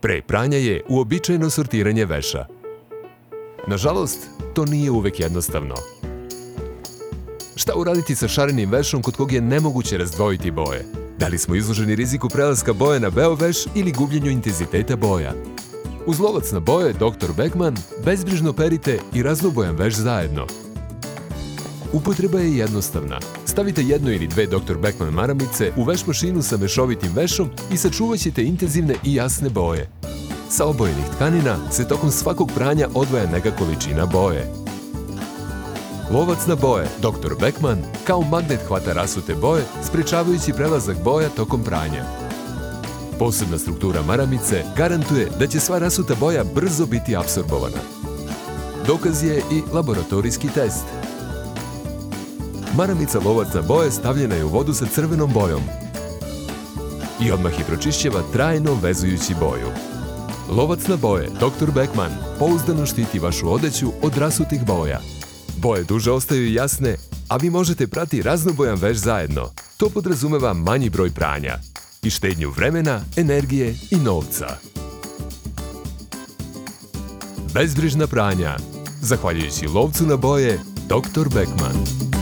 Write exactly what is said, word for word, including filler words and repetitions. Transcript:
Pre pranja je uobičajeno sortiranje veša. Nažalost, to nije uvek jednostavno. Šta uraditi sa šarenim vešom kod kog je nemoguće razdvojiti boje? Da li smo izloženi riziku prelaska boje na beo veš ili gubljenju intenziteta boja? Uz lovac na boje doktor Beckman bezbrižno perite i raznobojan veš zajedno. Upotreba je jednostavna. Stavite jednu ili dve doktor Beckman maramice u veš mašinu sa mešovitim vešom i sačuvat ćete intenzivne i jasne boje. Sa obojenih tkanina se tokom svakog pranja odvaja neka količina boje. Lovac na boje doktor Beckman kao magnet hvata rasute boje, sprečavajući prelazak boja tokom pranja. Posebna struktura maramice garantuje da će sva rasuta boja brzo biti apsorbovana. Dokaz je i laboratorijski test. Maramica lovac na boje stavljena je u vodu sa crvenom bojom i odmah je pročišćava trajno vezujući boju. Lovac na boje doktor Beckman pouzdano štiti vašu odeću od rasutih boja. Boje duže ostaju jasne, a vi možete prati raznobojan veš zajedno. To podrazumeva manji broj pranja i štednju vremena, energije i novca. Bezbrižna pranja, zahvaljujući lovcu na boje doktor Beckman.